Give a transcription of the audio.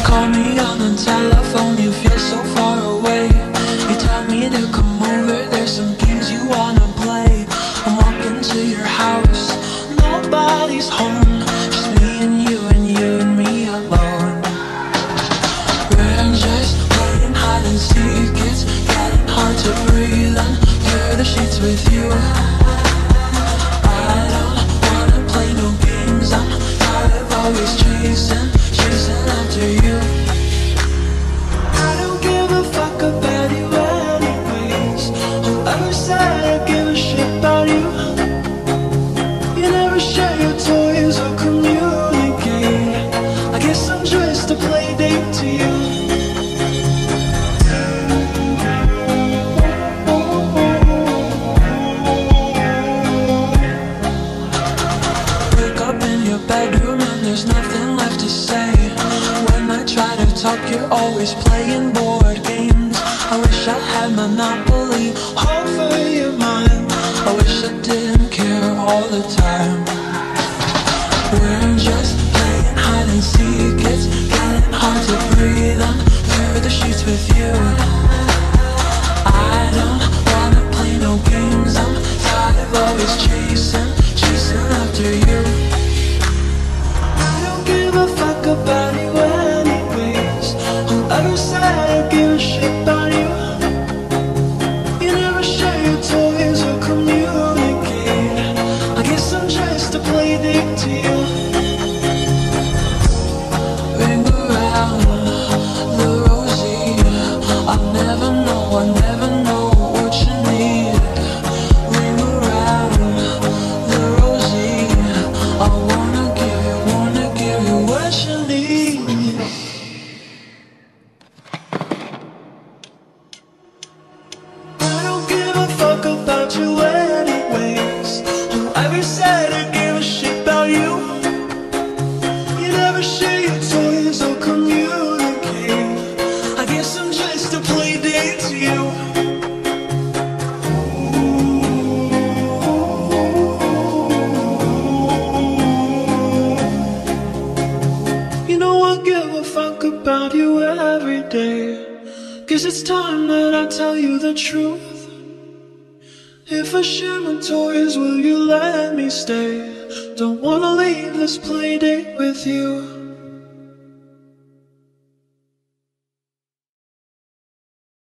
Call me on the telephone, you feel so far away. You tell me to come over, there's some games you wanna play. I'm walking to your house, nobody's home, just me and you and me alone. We're just playing hide and seek, it's getting hard to breathe under the sheets with you. I don't wanna play no games, I'm tired of always chasing after you. I don't give a fuck about you anyways. Whoever said I give a shit about you? You never share your toys or communicate. I guess I'm just a play date to you. Wake up in your bedroom and there's nothing left to say. When I try to talk, you're always playing board games. I wish I had Monopoly over your mind. I wish I didn't care all the time. We're just playing hide and seek, it's getting hard to breathe under the sheets with you. I don't wanna play no games, I'm tired of always chasing after you. I don't give a fuck about you anyways. Whoever said I give a shit about you? You never share your toys or communicate. I guess I'm just a play date to you. Ring around the rosy, I never know what you need. Ring around the rosy, I wanna give you what you need. I don't give a fuck about you anyways. Whoever said I give a shit about you? You never share your toys or communicate. I guess I'm just a play date to you. You know I give a fuck about you every day. Guess it's time that I tell you the truth. If I share my toys, will you let me stay? Don't wanna leave this play date with you.